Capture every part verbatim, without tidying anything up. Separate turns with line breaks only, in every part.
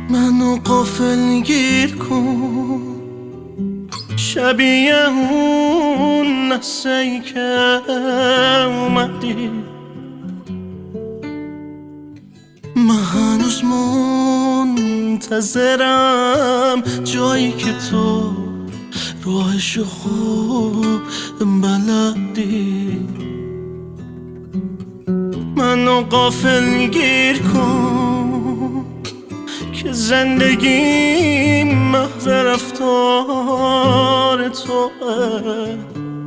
منو غافل گیر کن، شبیه اون نسایی که اومدی. من هنوز منتظرم جایی که تو راهشو خوب بلدی. منو غافل گیر کن که زندگی محض رفتار توه.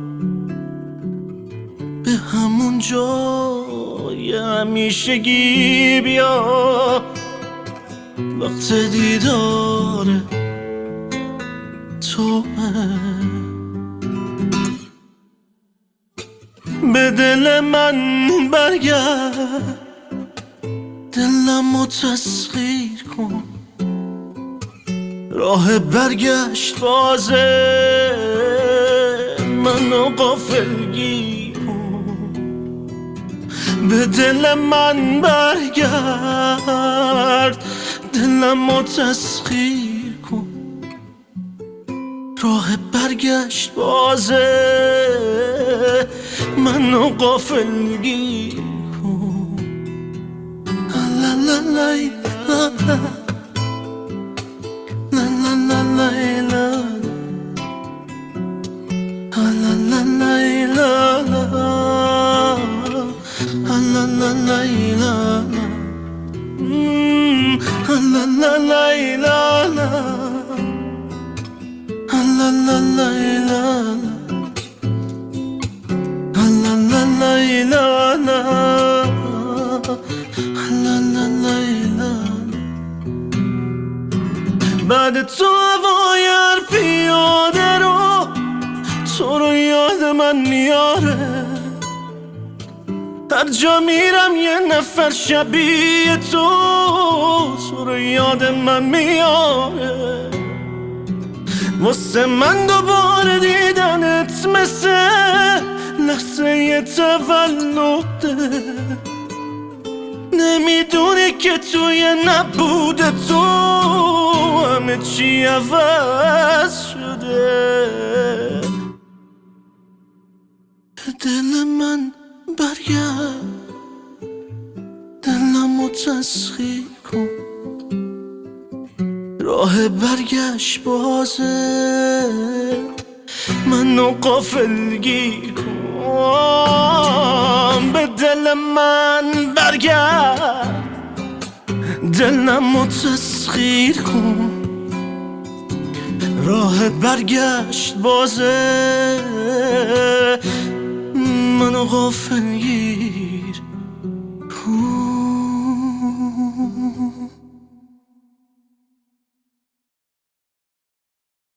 به همون جای همیشگی بیا وقت دیدار توه. به دل من برگرد، دلمو تسخیر کن، راه برگشت بازه. منو غافل گیر کن، به دل من برگرد، دلمو تسخیر کن، راه برگشت بازه. منو غافل گیر کن. لا لا لا لا لا لا لا لا لا لا بعد تو هوایر پیاده رو، تو رو یاد من میاره. هر جا میرم یه نفر شبیه تو، تو رو یاد من میاره. واسه من دوباره دیدنت مثل لحظه ی تولده. نمیدونی که توی نبود تو همه چی عوض شده. دل من برگرد، دلمو تسخیر کن، راه برگشت بازه. منو غافل گیر کن، به دل من برگرد، دلمو تسخیر کن، راه برگشت بازه. منو غافل گیر